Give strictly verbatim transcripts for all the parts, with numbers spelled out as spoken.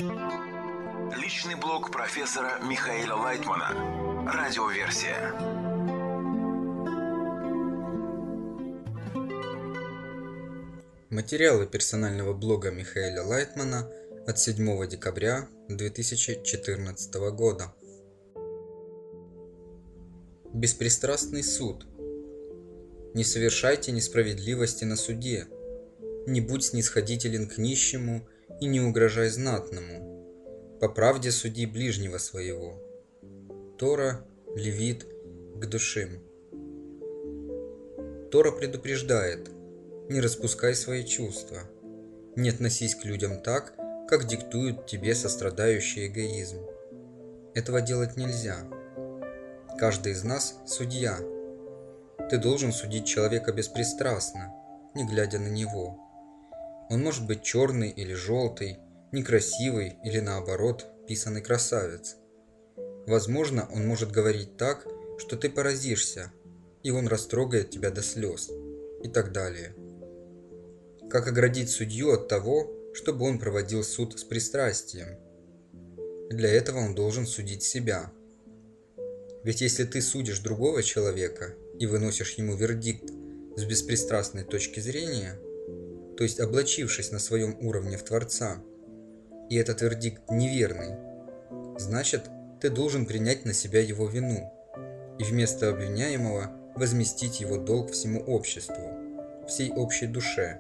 Личный блог профессора Михаила Лайтмана. Радиоверсия. Материалы персонального блога Михаила Лайтмана от седьмого декабря две тысячи четырнадцатого года. Беспристрастный суд. Не совершайте несправедливости на суде. Не будь снисходителен к нищему и не угрожай знатному. По правде суди ближнего своего. Тора, Левит, Кдушим. Тора предупреждает: не распускай свои чувства, не относись к людям так, как диктует тебе сострадающий эгоизм. Этого делать нельзя. Каждый из нас судья. Ты должен судить человека беспристрастно, не глядя на него. Он может быть черный или желтый, некрасивый или, наоборот, писаный красавец. Возможно, он может говорить так, что ты поразишься, и он растрогает тебя до слез, и так далее. Как оградить судью от того, чтобы он проводил суд с пристрастием? Для этого он должен судить себя. Ведь если ты судишь другого человека и выносишь ему вердикт с беспристрастной точки зрения, то есть облачившись на своем уровне в Творца, и этот вердикт неверный, значит, ты должен принять на себя его вину и вместо обвиняемого возместить его долг всему обществу, всей общей душе.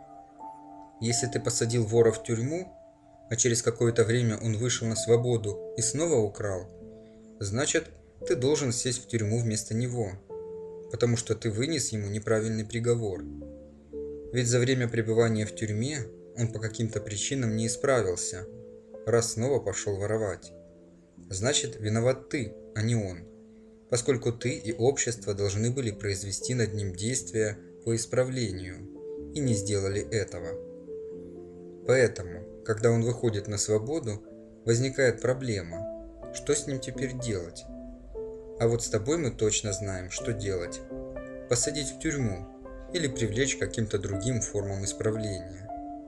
Если ты посадил вора в тюрьму, а через какое-то время он вышел на свободу и снова украл, значит, ты должен сесть в тюрьму вместо него, потому что ты вынес ему неправильный приговор. Ведь за время пребывания в тюрьме он по каким-то причинам не исправился, раз снова пошел воровать. Значит, виноват ты, а не он, поскольку ты и общество должны были произвести над ним действия по исправлению, и не сделали этого. Поэтому, когда он выходит на свободу, возникает проблема, что с ним теперь делать? А вот с тобой мы точно знаем, что делать. Посадить в тюрьму или привлечь к каким-то другим формам исправления.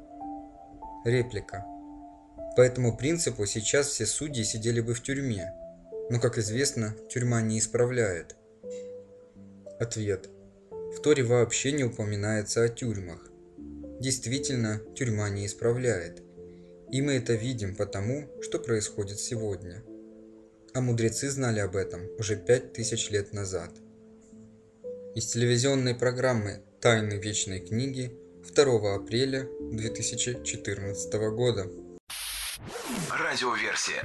Реплика. По этому принципу сейчас все судьи сидели бы в тюрьме, но, как известно, тюрьма не исправляет. Ответ. В Торе вообще не упоминается о тюрьмах. Действительно, тюрьма не исправляет. И мы это видим потому, что происходит сегодня. А мудрецы знали об этом уже пять тысяч лет назад. Из телевизионной программы «Тайны вечной книги» второго апреля две тысячи четырнадцатого года. Радиоверсия.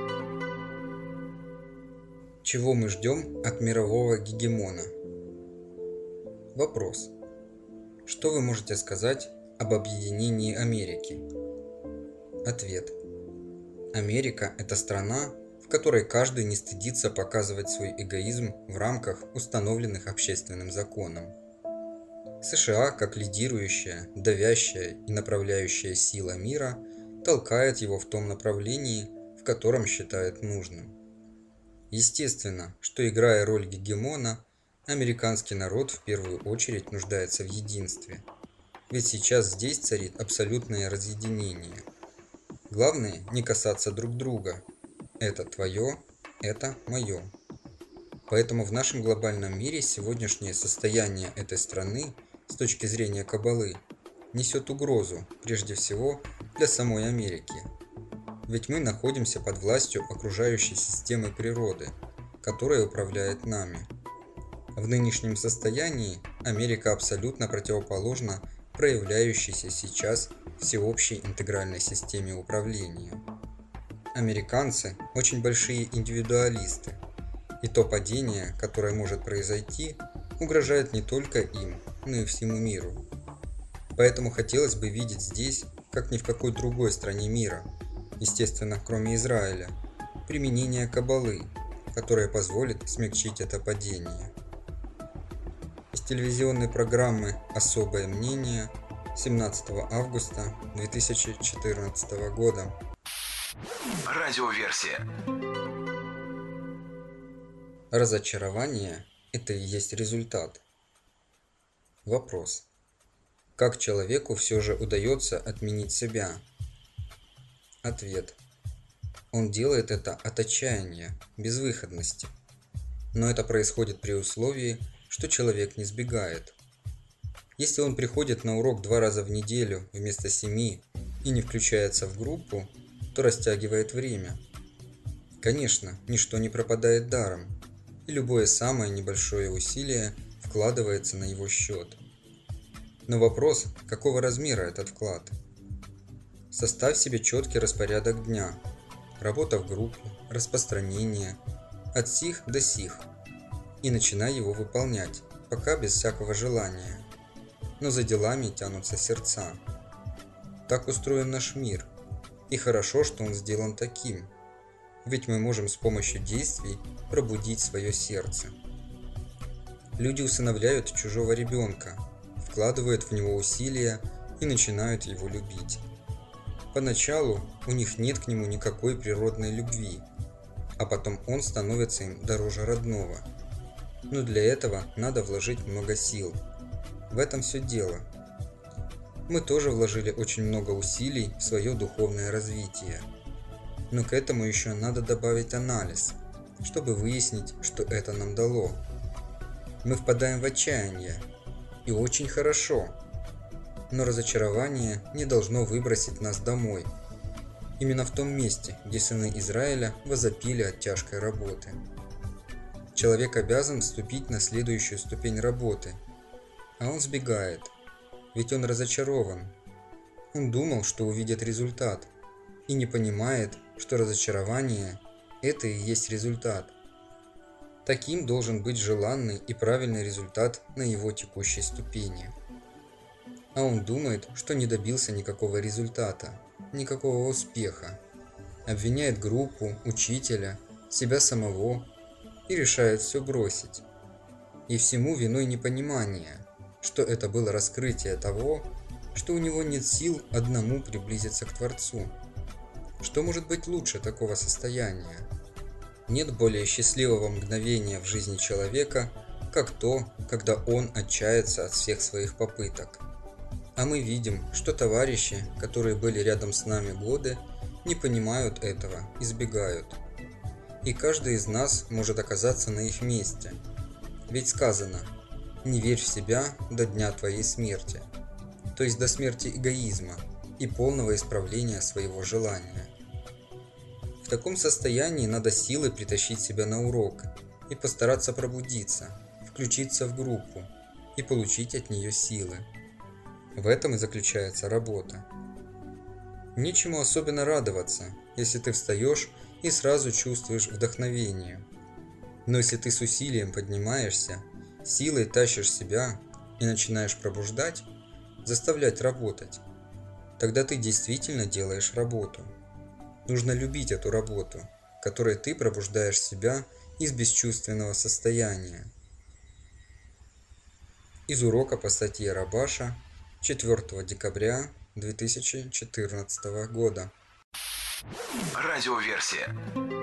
Чего мы ждем от мирового гегемона? Вопрос. Что вы можете сказать об объединении Америки? Ответ. Америка – это страна, в которой каждый не стыдится показывать свой эгоизм в рамках, установленных общественным законом. США, как лидирующая, давящая и направляющая сила мира, толкает его в том направлении, в котором считает нужным. Естественно, что, играя роль гегемона, американский народ в первую очередь нуждается в единстве. Ведь сейчас здесь царит абсолютное разъединение. Главное не касаться друг друга. Это твое, это мое. Поэтому в нашем глобальном мире сегодняшнее состояние этой страны с точки зрения Каббалы несет угрозу, прежде всего, для самой Америки. Ведь мы находимся под властью окружающей системы природы, которая управляет нами. В нынешнем состоянии Америка абсолютно противоположна проявляющейся сейчас всеобщей интегральной системе управления. Американцы очень большие индивидуалисты, и то падение, которое может произойти, угрожает не только им, но и всему миру. Поэтому хотелось бы видеть здесь, как ни в какой другой стране мира, естественно, кроме Израиля, применение Каббалы, которое позволит смягчить это падение. Из телевизионной программы «Особое мнение» семнадцатого августа две тысячи четырнадцатого года. Радиоверсия. Разочарование – это и есть результат. Вопрос. Как человеку все же удается отменить себя? Ответ. Он делает это от отчаяния, безвыходности. Но это происходит при условии, что человек не сбегает. Если он приходит на урок два раза в неделю вместо семи и не включается в группу, то растягивает время. Конечно, ничто не пропадает даром, и любое самое небольшое усилие вкладывается на его счет. Но вопрос, какого размера этот вклад? Составь себе четкий распорядок дня. Работа в группе, распространение, от сих до сих. И начинай его выполнять, пока без всякого желания. Но за делами тянутся сердца. Так устроен наш мир, и хорошо, что он сделан таким. Ведь мы можем с помощью действий пробудить свое сердце. Люди усыновляют чужого ребенка, вкладывают в него усилия и начинают его любить. Поначалу у них нет к нему никакой природной любви, а потом он становится им дороже родного. Но для этого надо вложить много сил. В этом все дело. Мы тоже вложили очень много усилий в свое духовное развитие. Но к этому еще надо добавить анализ, чтобы выяснить, что это нам дало. Мы впадаем в отчаяние, и очень хорошо. Но разочарование не должно выбросить нас домой. Именно в том месте, где сыны Израиля возопили от тяжкой работы. Человек обязан вступить на следующую ступень работы, а он сбегает, ведь он разочарован. Он думал, что увидит результат, и не понимает, что разочарование – это и есть результат. Таким должен быть желанный и правильный результат на его текущей ступени. А он думает, что не добился никакого результата, никакого успеха. Обвиняет группу, учителя, себя самого и решает все бросить. И всему виной непонимание, что это было раскрытие того, что у него нет сил одному приблизиться к Творцу. Что может быть лучше такого состояния? Нет более счастливого мгновения в жизни человека, как то, когда он отчается от всех своих попыток. А мы видим, что товарищи, которые были рядом с нами годы, не понимают этого и сбегают. И каждый из нас может оказаться на их месте. Ведь сказано: «Не верь в себя до дня твоей смерти», то есть до смерти эгоизма и полного исправления своего желания. В таком состоянии надо силой притащить себя на урок и постараться пробудиться, включиться в группу и получить от нее силы. В этом и заключается работа. Нечему особенно радоваться, если ты встаешь и сразу чувствуешь вдохновение. Но если ты с усилием поднимаешься, силой тащишь себя и начинаешь пробуждать, заставлять работать, тогда ты действительно делаешь работу. Нужно любить эту работу, которой ты пробуждаешь себя из бесчувственного состояния. Из урока по статье Рабаша четвёртого декабря две тысячи четырнадцатого года. Радиоверсия.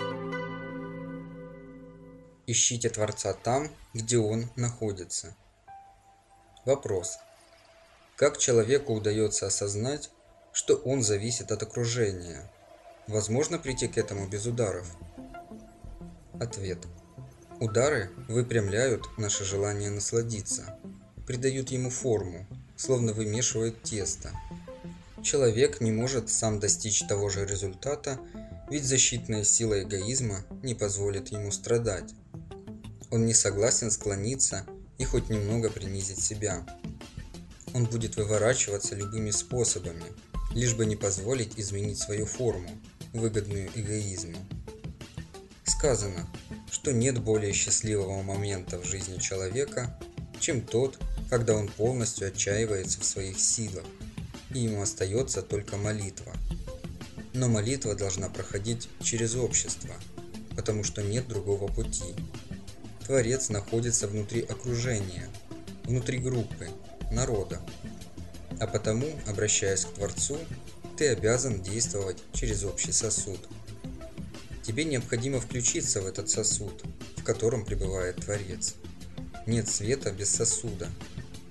Ищите Творца там, где Он находится. Вопрос. Как человеку удается осознать, что он зависит от окружения? Возможно прийти к этому без ударов? Ответ. Удары выпрямляют наше желание насладиться, придают ему форму, словно вымешивают тесто. Человек не может сам достичь того же результата, ведь защитная сила эгоизма не позволит ему страдать. Он не согласен склониться и хоть немного принизить себя. Он будет выворачиваться любыми способами, лишь бы не позволить изменить свою форму, выгодную эгоизму. Сказано, что нет более счастливого момента в жизни человека, чем тот, когда он полностью отчаивается в своих силах, и ему остается только молитва. Но молитва должна проходить через общество, потому что нет другого пути. Творец находится внутри окружения, внутри группы, народа. А потому, обращаясь к Творцу, ты обязан действовать через общий сосуд. Тебе необходимо включиться в этот сосуд, в котором пребывает Творец. Нет света без сосуда.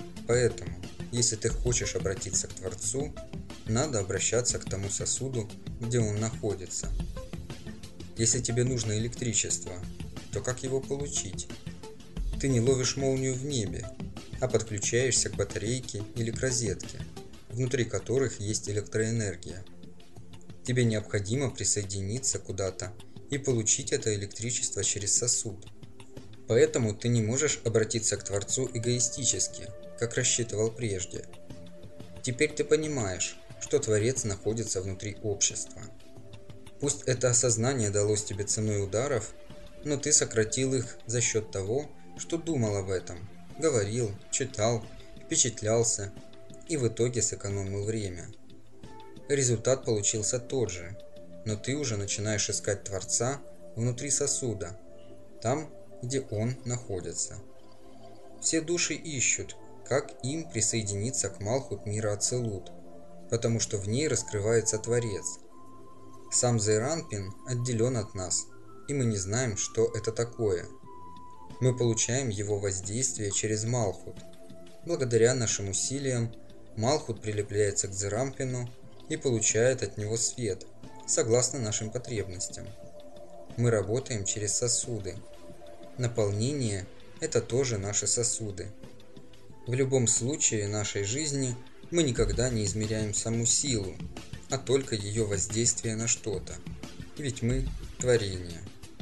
Поэтому, если ты хочешь обратиться к Творцу, надо обращаться к тому сосуду, где он находится. Если тебе нужно электричество, то как его получить? Ты не ловишь молнию в небе, а подключаешься к батарейке или к розетке, внутри которых есть электроэнергия. Тебе необходимо присоединиться куда-то и получить это электричество через сосуд. Поэтому ты не можешь обратиться к Творцу эгоистически, как рассчитывал прежде. Теперь ты понимаешь, что Творец находится внутри общества. Пусть это осознание далось тебе ценой ударов, но ты сократил их за счет того, что думал об этом, говорил, читал, впечатлялся и в итоге сэкономил время. Результат получился тот же, но ты уже начинаешь искать Творца внутри сосуда, там, где Он находится. Все души ищут, как им присоединиться к Малхут мира Ацилут, потому что в ней раскрывается Творец. Сам Зейранпин отделен от нас, и мы не знаем, что это такое. Мы получаем его воздействие через Малхут. Благодаря нашим усилиям Малхут прилепляется к Зейранпину и получает от него свет, согласно нашим потребностям. Мы работаем через сосуды. Наполнение – это тоже наши сосуды. В любом случае нашей жизни мы никогда не измеряем саму силу, а только ее воздействие на что-то. Ведь мы – творение.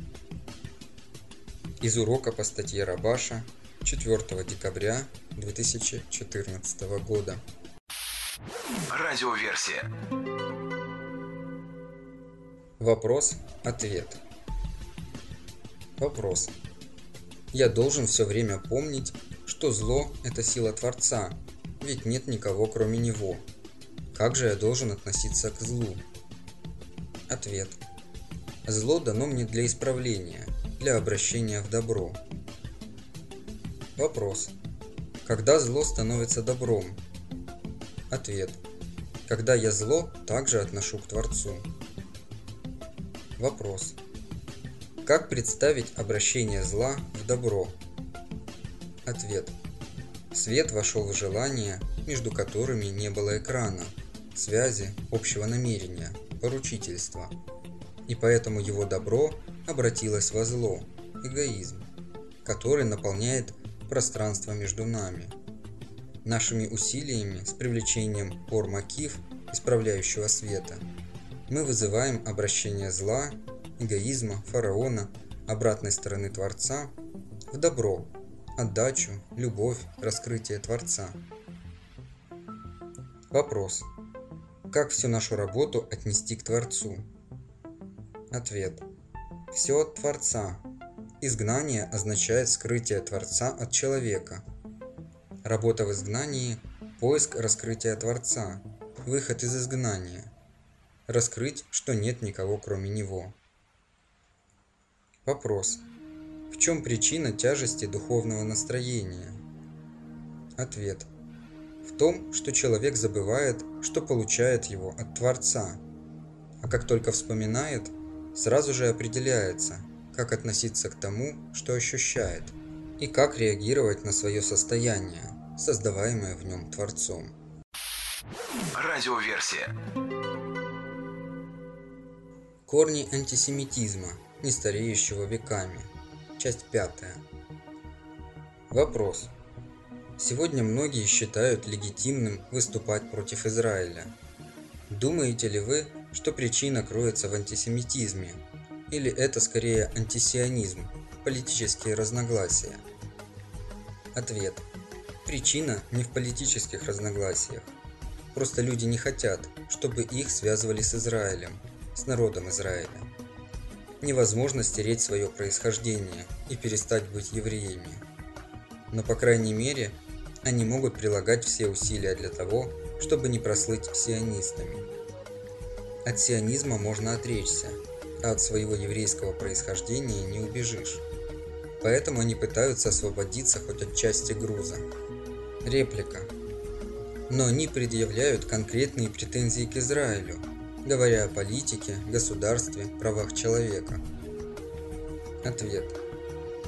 Из урока по статье Рабаша четвёртого декабря две тысячи четырнадцатого года. Радиоверсия. Вопрос-ответ. Вопрос. Я должен все время помнить, что зло – это сила Творца, ведь нет никого кроме Него. Как же я должен относиться к злу? Ответ. Зло дано мне для исправления, для обращения в добро. Вопрос. Когда зло становится добром? Ответ. Когда я зло также отношу к Творцу. Вопрос. Как представить обращение зла в добро? Ответ. Свет вошел в желания, между которыми не было экрана, связи, общего намерения, поручительства. И поэтому его добро обратилось во зло, эгоизм, который наполняет пространство между нами. Нашими усилиями с привлечением Ор-Макиф, исправляющего света, мы вызываем обращение зла, эгоизма, фараона, обратной стороны Творца, в добро, отдачу, любовь, раскрытие Творца. Вопрос. Как всю нашу работу отнести к Творцу? Ответ. Все от Творца. Изгнание означает скрытие Творца от человека. Работа в изгнании – поиск раскрытия Творца, выход из изгнания. Раскрыть, что нет никого кроме Него. Вопрос. В чем причина тяжести духовного настроения? Ответ. В том, что человек забывает, что получает его от Творца, а как только вспоминает, сразу же определяется, как относиться к тому, что ощущает, и как реагировать на свое состояние, создаваемое в нем Творцом. Радиоверсия. Корни антисемитизма, не стареющего веками. Часть пятая. Вопрос. Сегодня многие считают легитимным выступать против Израиля. Думаете ли вы, что причина кроется в антисемитизме? Или это скорее антисионизм, политические разногласия? Ответ. Причина не в политических разногласиях. Просто люди не хотят, чтобы их связывали с Израилем, с народом Израиля. Невозможно стереть свое происхождение и перестать быть евреями. Но, по крайней мере, они могут прилагать все усилия для того, чтобы не прослыть сионистами. От сионизма можно отречься, а от своего еврейского происхождения не убежишь. Поэтому они пытаются освободиться хоть от части груза. Реплика. Но они предъявляют конкретные претензии к Израилю, говоря о политике, государстве, правах человека. Ответ.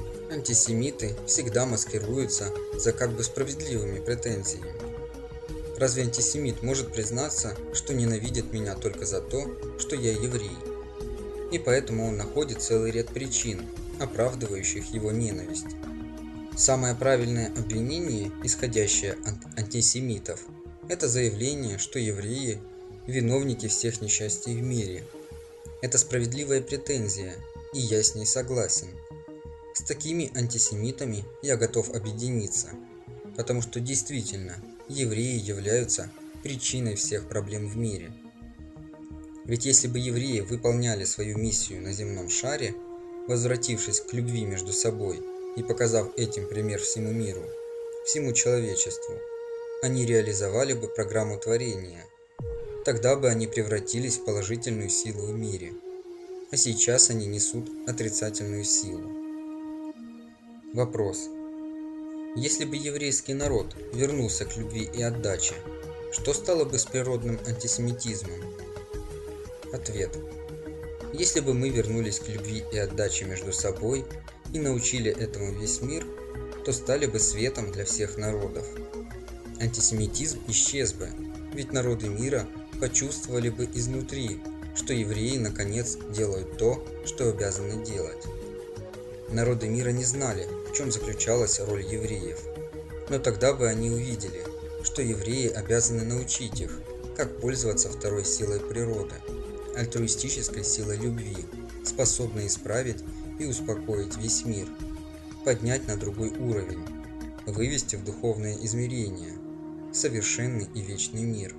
Антисемиты всегда маскируются за как бы справедливыми претензиями. Разве антисемит может признаться, что ненавидит меня только за то, что я еврей? И поэтому он находит целый ряд причин, оправдывающих его ненависть. Самое правильное обвинение, исходящее от антисемитов, это заявление, что евреи – виновники всех несчастий в мире. Это справедливая претензия, и я с ней согласен. С такими антисемитами я готов объединиться, потому что действительно евреи являются причиной всех проблем в мире. Ведь если бы евреи выполняли свою миссию на земном шаре, возвратившись к любви между собой и показав этим пример всему миру, всему человечеству, они реализовали бы программу творения. Тогда бы они превратились в положительную силу в мире. А сейчас они несут отрицательную силу. Вопрос. Если бы еврейский народ вернулся к любви и отдаче, что стало бы с природным антисемитизмом? Ответ. Если бы мы вернулись к любви и отдаче между собой и научили этому весь мир, то стали бы светом для всех народов. Антисемитизм исчез бы, ведь народы мира почувствовали бы изнутри, что евреи наконец делают то, что обязаны делать. Народы мира не знали, в чем заключалась роль евреев, но тогда бы они увидели, что евреи обязаны научить их, как пользоваться второй силой природы, альтруистической силой любви, способной исправить и успокоить весь мир, поднять на другой уровень, вывести в духовное измерение, совершенный и вечный мир.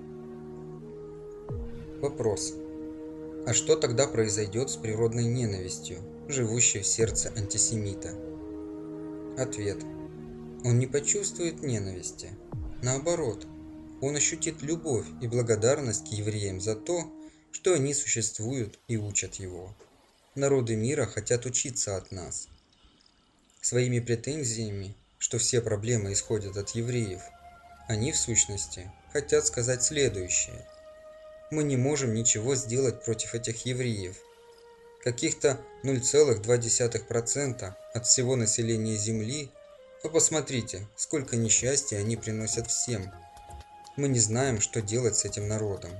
Вопрос. А что тогда произойдет с природной ненавистью, живущей в сердце антисемита? Ответ. Он не почувствует ненависти. Наоборот, он ощутит любовь и благодарность к евреям за то, что они существуют и учат его. Народы мира хотят учиться от нас. Своими претензиями, что все проблемы исходят от евреев, они в сущности хотят сказать следующее. Мы не можем ничего сделать против этих евреев. Каких-то ноль целых две десятых процента от всего населения Земли, а посмотрите, сколько несчастья они приносят всем. Мы не знаем, что делать с этим народом.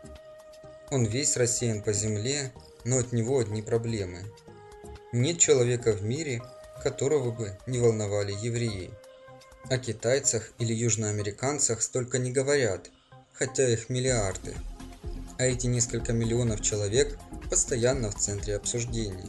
Он весь рассеян по земле, но от него одни проблемы. Нет человека в мире, которого бы не волновали евреи. О китайцах или южноамериканцах столько не говорят, хотя их миллиарды. А эти несколько миллионов человек постоянно в центре обсуждения.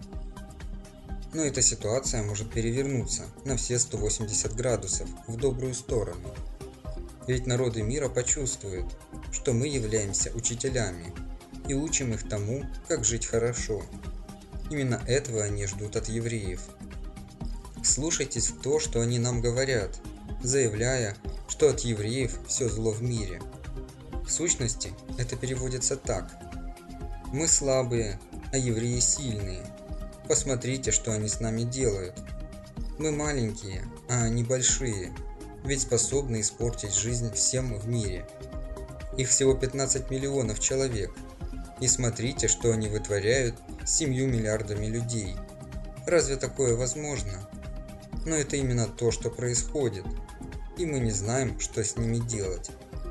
Но эта ситуация может перевернуться на все сто восемьдесят градусов в добрую сторону. Ведь народы мира почувствуют, что мы являемся учителями и учим их тому, как жить хорошо. Именно этого они ждут от евреев. Вслушайтесь в то, что они нам говорят, заявляя, что от евреев все зло в мире. В сущности, это переводится так. Мы слабые, а евреи сильные. Посмотрите, что они с нами делают. Мы маленькие, а они большие, ведь способны испортить жизнь всем в мире. Их всего пятнадцать миллионов человек. И смотрите, что они вытворяют с семью миллиардами людей. Разве такое возможно? Но это именно то, что происходит, и мы не знаем, что с ними делать.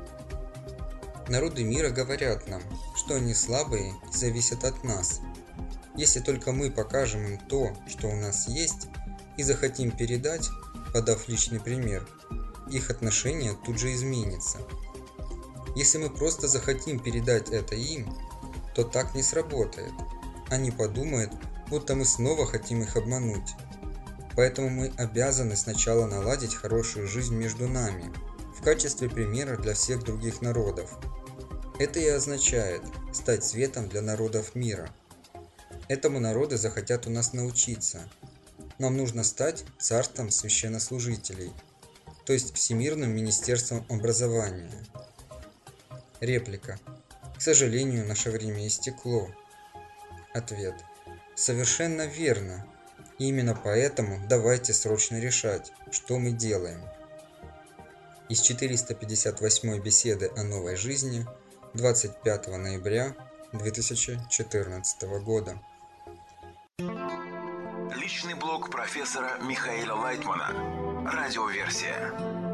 Народы мира говорят нам, что они слабые и зависят от нас. Если только мы покажем им то, что у нас есть, и захотим передать, подав личный пример, их отношение тут же изменится. Если мы просто захотим передать это им, то так не сработает. Они подумают, будто мы снова хотим их обмануть. Поэтому мы обязаны сначала наладить хорошую жизнь между нами, в качестве примера для всех других народов. Это и означает стать светом для народов мира. Этому народы захотят у нас научиться. Нам нужно стать царством священнослужителей, то есть Всемирным министерством образования. Реплика. К сожалению, наше время истекло. Ответ. Совершенно верно. И именно поэтому давайте срочно решать, что мы делаем. Из четыреста пятьдесят восьмой беседы о новой жизни двадцать пятого ноября две тысячи четырнадцатого года. Личный блог профессора Михаила Лайтмана. Радиоверсия.